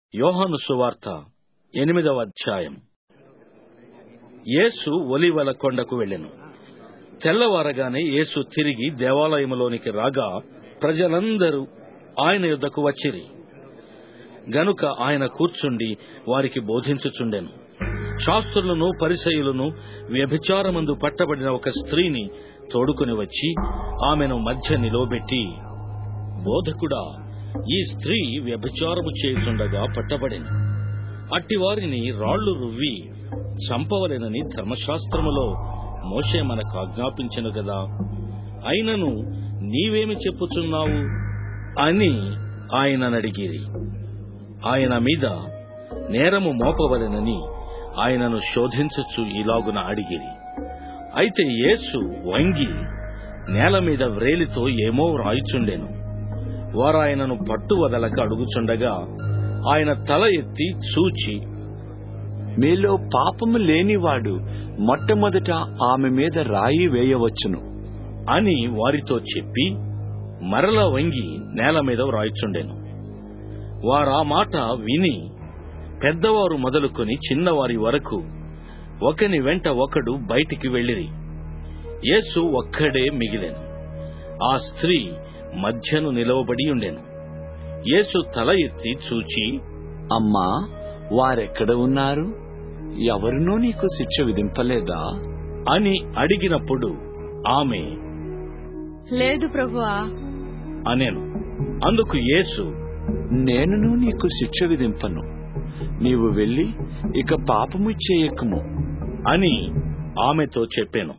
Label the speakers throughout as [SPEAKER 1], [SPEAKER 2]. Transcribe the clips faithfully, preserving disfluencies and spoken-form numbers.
[SPEAKER 1] యోహాను సువార్త ఎనిమిదవ అధ్యాయం. యేసు ఒలీవల కొండకు వెళ్ళెను. తెల్లవారగానే యేసు తిరిగి దేవాలయములోనికి రాగా ప్రజలందరూ ఆయన యొద్దకు వచ్చిరి. గనుక ఆయన కూర్చుండి వారికి బోధించుచుండెను. శాస్త్రులను పరిసయ్యులను వ్యభిచారమందు పట్టబడిన ఒక స్త్రీని తోడుకుని వచ్చి ఆమెను మధ్య నిలవబెట్టి, బోధకుడా, ఈ స్త్రీ వ్యభిచారము చేయుచుండగా పట్టబడెను. అట్టివారిని రాళ్లు రువ్వి చంపవలెనని ధర్మశాస్త్రములో మోషే మనకు ఆజ్ఞాపించెను గదా, అయినను నీవేమి చెప్పుచున్నావు అని ఆయననడిగిరి. ఆయన మీద నేరము మోపవలెనని ఆయనను శోధించుచు ఇలాగున అడిగిరి. అయితే యేసు వంగి నేల మీద వ్రేలితో ఏమో వ్రాయుచుండెను. వారాయనను పట్టువదలక అడుగుచుండగా ఆయన తల ఎత్తి చూచి,
[SPEAKER 2] మీలో పాపము లేనివాడు మొట్టమొదట ఆమె మీద రాయి వేయవచ్చును
[SPEAKER 1] అని వారితో చెప్పి మరల వంగి నేల మీద వ్రాయుచుండెను. వారా మాట విని పెద్దవారు మొదలుకొని చిన్నవారి వరకు ఒకని వెంట ఒకడు బయటికి వెళ్ళిరి. యేసు ఒక్కడే మిగిలెను. ఆ స్త్రీ మధ్యను నిలవబడి ఉండెను. యేసు తల ఎత్తి చూచి,
[SPEAKER 2] అమ్మా, వారెక్కడ ఉన్నారు? ఎవరునూ నీకు శిక్ష విధింపలేదా
[SPEAKER 1] అని అడిగినప్పుడు ఆమె,
[SPEAKER 3] లేదు ప్రభువా
[SPEAKER 1] అనెను. అందుకు యేసు,
[SPEAKER 2] నేనును నీకు శిక్ష విధింపను. నీవు వెళ్లి ఇక పాపము చేయకుము
[SPEAKER 1] అని ఆమెతో చెప్పెను.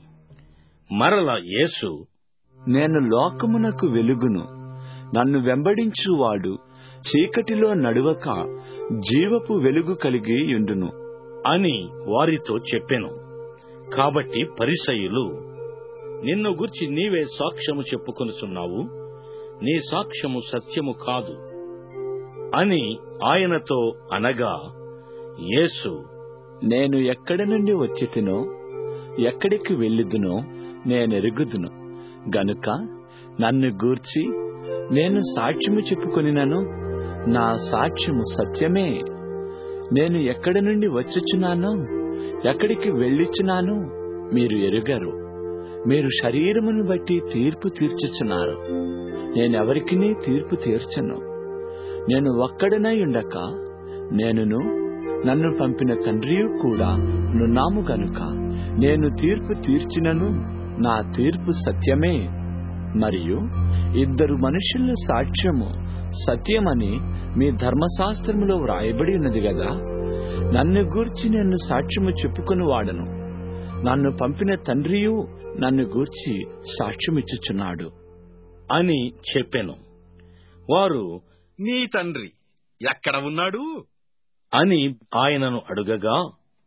[SPEAKER 1] మరల యేసు,
[SPEAKER 2] నేను లోకమునకు వెలుగును. నన్ను వెంబడించువాడు చీకటిలో నడువక జీవపు వెలుగు కలిగి యుండును
[SPEAKER 1] అని వారితో చెప్పెను. కాబట్టి పరిసయ్యులు, నిన్ను గూర్చి నీవే సాక్ష్యము చెప్పుకొనుచున్నావు, నీ సాక్ష్యము సత్యము కాదు అని ఆయనతో అనగా, యేసు,
[SPEAKER 2] నేను ఎక్కడి నుండి వచ్చితినో ఎక్కడికి వెళ్ళిదునో నేనెరుగుదును గనుక నన్ను గూర్చి నేను సాక్ష్యము చెప్పుకొనినను, నా సాక్ష్యము సత్యమే. నేను ఎక్కడి నుండి వచ్చుచున్నానో ఎక్కడికి వెళ్ళుచున్నానో మీరు ఎరుగరు. మీరు శరీరమును బట్టి తీర్పు తీర్చుచున్నారు. నేనెవరికినీ తీర్పు తీర్చను. నేను ఒక్కడనై ఉండక నేనును నన్ను పంపిన తండ్రియు కూడా నున్నాము గనుక నేను తీర్పు తీర్చినను నా తీర్పు సత్యమే. మరియు ఇద్దరు మనుషుల సాక్ష్యము సత్యమని మీ ధర్మశాస్త్రములో వ్రాయబడి ఉన్నది గదా. నన్ను గూర్చి నేను సాక్ష్యము చెప్పుకుని వాడను. నన్ను పంపిన తండ్రియు నన్ను గూర్చి సాక్ష్యమిచ్చుచున్నాడు
[SPEAKER 1] అని చెప్పెను. వారు,
[SPEAKER 4] నీ తండ్రి ఎక్కడ ఉన్నాడు
[SPEAKER 1] అని ఆయనను అడుగగా,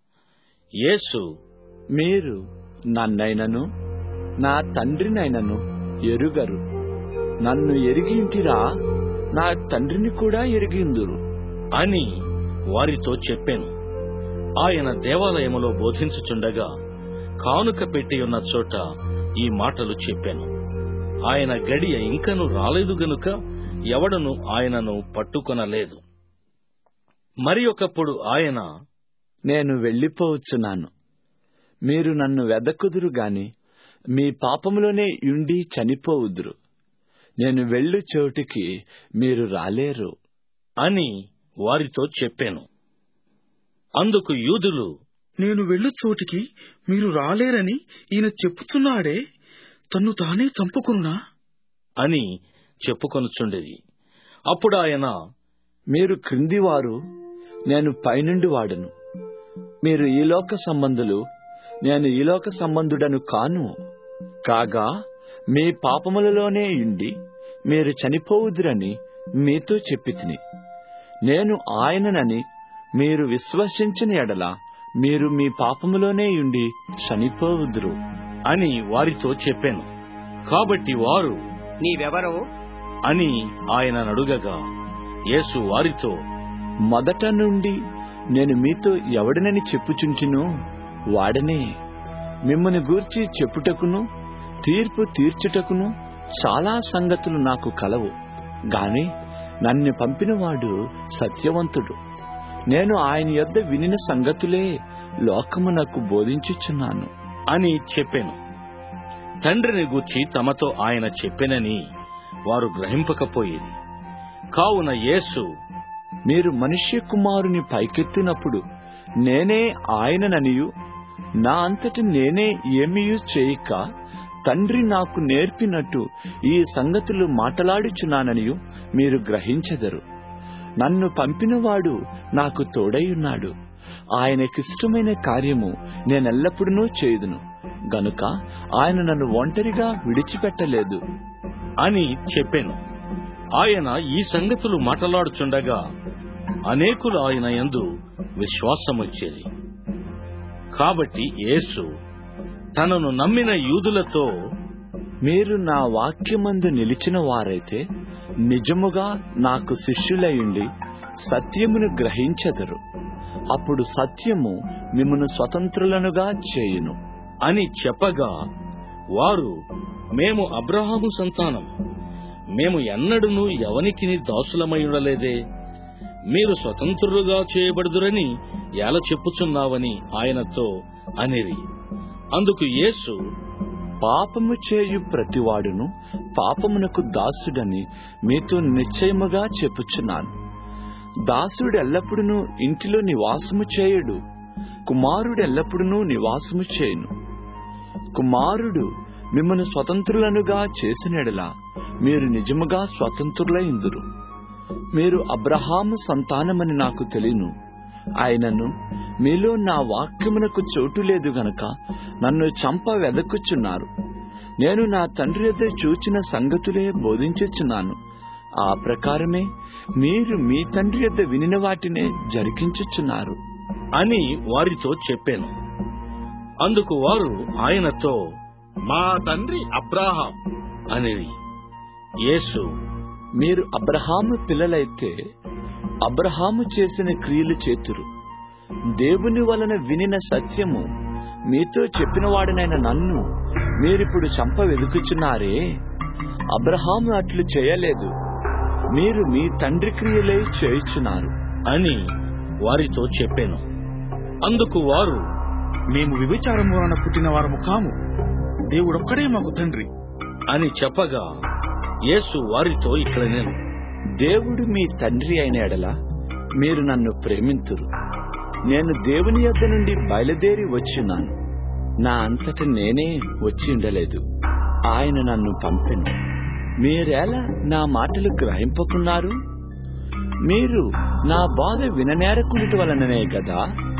[SPEAKER 1] యేసు,
[SPEAKER 2] మీరు నన్నైనను నా తండ్రినైనను ఎరుగరు. నన్ను ఎరిగింటిరా, నా తండ్రిని కూడా ఎరిగిందురు
[SPEAKER 1] అని వారితో చెప్పెను. ఆయన దేవాలయములో బోధించుచుండగా కానుక పెట్టి ఉన్న చోట ఈ మాటలు చెప్పెను. ఆయన గడియ ఇంకను రాలేదు గనుక ఎవడను ఆయనను పట్టుకొనలేదు. మరి ఒకప్పుడు ఆయన,
[SPEAKER 2] నేను వెళ్ళిపోవచ్చున్నాను. మీరు నన్ను వెదకుదురు గాని మీ పాపములోనే యుండి చనిపోవుదురు. నేను వెళ్ళు చోటికి మీరు రాలేరు
[SPEAKER 1] అని వారితో చెప్పాను. అందుకు యూదులు,
[SPEAKER 5] నేను వెళ్ళు చోటికి మీరు రాలేరని ఈయన చెప్పుచున్నాడే, తన్ను తానే చంపుకొనునా
[SPEAKER 1] అని చెప్పుకొనుచుండేది. అప్పుడు ఆయన,
[SPEAKER 2] మీరు క్రిందివారు, నేను పైనుండి వాడను. మీరు ఈ లోక సంబంధులు, నేను ఈ లోక సంబంధుడను కాను. కాగా మీ పాపములలోనే ఉండి మీరు చనిపోవుదురని మీతో చెప్పితిని. నేను ఆయననని మీరు విశ్వసించని ఎడల మీరు మీ పాపములోనే ఉండి చనిపోవుదురు
[SPEAKER 1] అని వారితో చెప్పాను. కాబట్టి వారు,
[SPEAKER 4] నీవెవరో
[SPEAKER 1] అని ఆయన అడుగగా యేసు వారితో,
[SPEAKER 2] మొదట నుండి నేను మీతో ఎవడనని చెప్పుచుంటినో వాడనే. మిమ్మల్ని గూర్చి చెప్పుటకును తీర్పు తీర్చుటకును చాలా సంగతులు నాకు కలవు గాని నన్ను పంపినవాడు సత్యవంతుడు. నేను ఆయన యొద్ద వినిన సంగతులే లోకమునకు బోధించుచున్నాను
[SPEAKER 1] అని చెప్పెను. తండ్రిని గూర్చి తమతో ఆయన చెప్పెనని వారు గ్రహింపకపోయేది. కావున యేసు,
[SPEAKER 2] మీరు మనుష్య కుమారుని పైకెత్తినప్పుడు నేనే ఆయనననియు నా అంతటి నేనే ఏమీయూ చేయక తండ్రి నాకు నేర్పినట్టు ఈ సంగతులు మాటలాడుచున్నాననియు మీరు గ్రహించెదరు. నన్ను పంపినవాడు నాకు తోడైయున్నాడు. ఆయనకిష్టమైన కార్యము నేనెల్లప్పుడూ చేయుదును గనుక ఆయన నన్ను ఒంటరిగా విడిచిపెట్టలేదు
[SPEAKER 1] అని చెప్పెను. ఆయన ఈ సంగతులు మాట్లాడుచుండగా అనేకులు ఆయన యందు విశ్వాసమొచ్చేది. కాబట్టి యేసు తనను నమ్మిన యూదులతో,
[SPEAKER 2] మీరు నా వాక్యమందు నిలిచిన వారైతే నిజముగా నాకు శిష్యులయుండి సత్యమును గ్రహించెదరు. అప్పుడు సత్యము మిమ్మును స్వతంత్రులనుగా చేయును
[SPEAKER 1] అని చెప్పగా, వారు, మేము అబ్రహాము సంతానం, మేము ఎన్నడూనూ ఎవనికిని దాసులమై ఉండలేదే, మీరు స్వతంత్రులుగా చేయబడుదురని ఎలా చెప్పుచున్నావని ఆయనతో అనిరి. అందుకు యేసు,
[SPEAKER 2] పాపము చేయు ప్రతివాడును పాపమునకు దాసుడని మీతో నిశ్చయముగా చెప్పుచున్నాను. దాసుడు ఎల్లప్పుడూ ఇంటిలో నివాసము చేయడు, కుమారుడు ఎల్లప్పుడూ నివాసము చేయును. కుమారుడు మిమ్మల్ని స్వతంత్రులనుగా చేసినెడలా మీరు నిజముగా స్వతంత్రులైందురు. మీరు అబ్రహాము సంతానమని నాకు తెలియను, ఆయనను మీలో నా వాక్యమునకు చోటు లేదు గనక నన్ను చంప వెదకుచున్నారు. నేను నా తండ్రి యొద్ద చూచిన సంగతులే బోధించుచున్నాను. ఆ ప్రకారమే మీరు మీ తండ్రి యొద్ద వినిన వాటినే జరిగించుచున్నారు
[SPEAKER 1] అని వారితో చెప్పాను. అందుకు వారు ఆయనతో,
[SPEAKER 4] మా తండ్రి అబ్రాహాం
[SPEAKER 1] అనిరి. యేసు,
[SPEAKER 2] మీరు అబ్రహాము పిల్లలైతే అబ్రహాము చేసిన క్రియలు చేతురు. దేవుని వలన వినిన సత్యము మీతో చెప్పినవాడనైన నన్ను మీరిప్పుడు చంప వెదుకుచున్నారే. అబ్రహాము అట్లు చేయలేదు, మీరు మీ తండ్రి క్రియలే చేయుచున్నారు
[SPEAKER 1] అని వారితో చెప్పాను. అందుకు వారు,
[SPEAKER 5] మేము వ్యభిచారం వలన పుట్టిన వారము కాము, దేవుడొక్కడే మాకు తండ్రి
[SPEAKER 1] అని చెప్పగా, యేసు వారితో ఇట్లా నేను,
[SPEAKER 2] దేవుడు మీ తండ్రి అయిన ఎడల మీరు నన్ను ప్రేమింతురు. నేను దేవుని యొద్ద నుండి బయలుదేరి వచ్చినాను. నా అంతట నేనే వచ్చి ఉండలేదు, ఆయన నన్ను పంపెను. మీరెలా నా మాటలు గ్రహింపకున్నారు? మీరు నా బాధ విననేరకునుట వలననే కదా.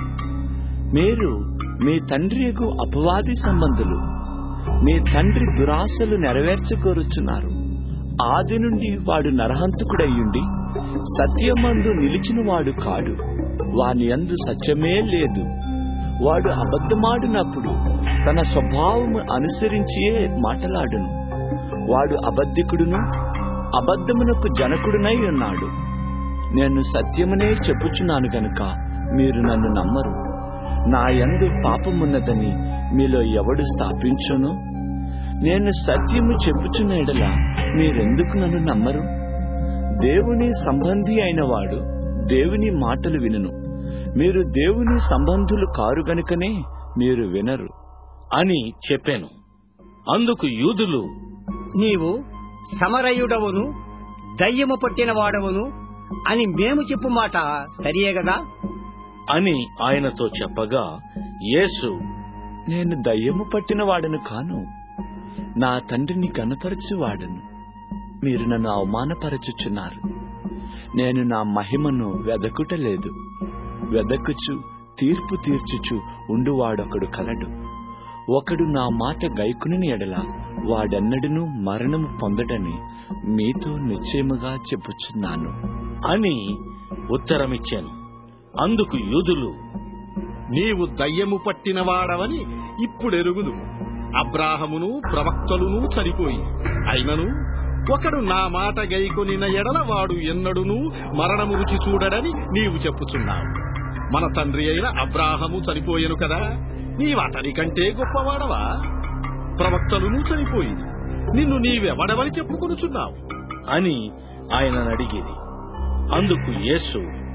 [SPEAKER 2] మీరు మీ తండ్రియకు అపవాది సంబంధులు. మీ తండ్రి దురాశలు నెరవేర్చుకోరుచున్నారు. ఆది నుండి వాడు నరహంతకుడయ్యుండి సత్యమందు నిలిచిన వాడు కాడు, వాని యందు సత్యమే లేదు. వాడు అబద్ధమాడినప్పుడు తన స్వభావము అనుసరించియే మాటలాడును. వాడు అబద్ధికుడును అబద్ధమునకు జనకుడునై ఉన్నాడు. నేను సత్యమునే చెప్పుచున్నాను గనుక మీరు నన్ను నమ్మరు. నా యందు పాపమున్నదని మీలో ఎవడు స్థాపించును? నేను సత్యము చెప్పుచున్న ఎడల మీరెందుకు నన్ను నమ్మరు? దేవుని సంబంధి అయిన వాడు దేవుని మాటలు వినును. మీరు దేవుని సంబంధులు కారు గనుకనే మీరు వినరు
[SPEAKER 1] అని చెప్పాను. అందుకు యూదులు,
[SPEAKER 6] నీవు సమరయుడవును దయ్యము పట్టిన వాడవును అని మేము చెప్పు మాట సరియే గదా
[SPEAKER 1] అని ఆయనతో చెప్పగా, యేసు,
[SPEAKER 2] నేను దయ్యము పట్టిన వాడను కాను, నా తండ్రిని కనపరచువాడను. మీరు నన్ను అవమానపరచుచున్నారు. నేను నా మహిమను వెదకుటలేదు. వెదకుచు తీర్పు తీర్చుచు ఉండువాడొకడు కలడు. ఒకడు నా మాట గైకుని ఎడల వాడెన్నడూ మరణము పొందడని మీతో నిశ్చయముగా చెప్పుచున్నాను
[SPEAKER 1] అని ఉత్తరమిచ్చాను. అందుకు యూదులు,
[SPEAKER 4] నీవు దయ్యము పట్టినవాడవని ఇప్పుడెరుగుదు. అబ్రాహమును ప్రవక్తలును చనిపోయి అయినను ఒకడు నా మాట గైకొనిన ఎడల వాడు ఎన్నడునూ మరణము రుచి చూడడని నీవు చెప్పుచున్నావు. మన తండ్రి అయిన అబ్రాహము చనిపోయెను కదా, నీవతని కంటే గొప్పవాడవా? ప్రవక్తలును చనిపోయి నిన్ను నీవెవడవని చెప్పుకొనుచున్నావు
[SPEAKER 1] అని ఆయనను అడిగిరి. అందుకు యేసు,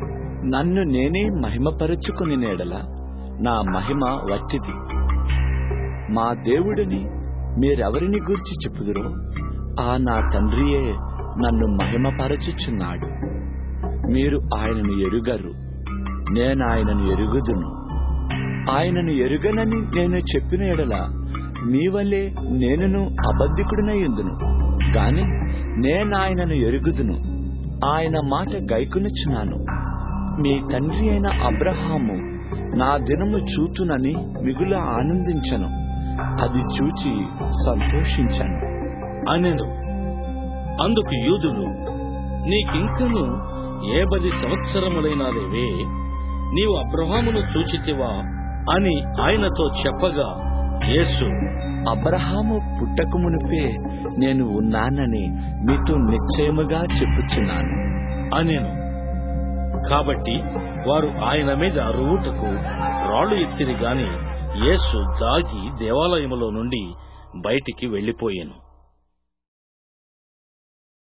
[SPEAKER 2] నన్ను నేనే మహిమపరచుకుని నేడల నా మహిమ వట్టిది. మా దేవుడిని మీరెవరిని గూర్చి చెప్పుదురో ఆ నా తండ్రియే నన్ను మహిమపరచుచున్నాడు. మీరు ఆయనను ఎరుగరు, నేను ఆయనను ఎరుగుదును. ఆయనను ఎరుగనని నేను చెప్పిన ఎడల మీ వల్లే నేనును అబద్ధికుడినయ్యుందును. గాని నేనాయనను ఎరుగుదును, ఆయన మాట గైకొనుచున్నాను. మీ తండ్రి అయిన అబ్రహాము నా దినము చూచునని మిగుల ఆనందించను, అది చూచి సంతోషించాను
[SPEAKER 1] అనెను. అందుకు యూదులు, నీకింకను ఏ పది సంవత్సరములైనాదేవే, నీవు అబ్రహామును చూచితివా అని ఆయనతో చెప్పగా, యేసు,
[SPEAKER 2] అబ్రహాము పుట్టక మునిపే నేను ఉన్నానని మీతో నిశ్చయముగా చెప్పుచున్నాను
[SPEAKER 1] అనెను. కాబట్టి వారు ఆయన మీద అరువుటకు రాళ్లు ఎత్తిరి గాని యేసు దాగి దేవాలయములో నుండి బయటికి వెళ్లిపోయెను.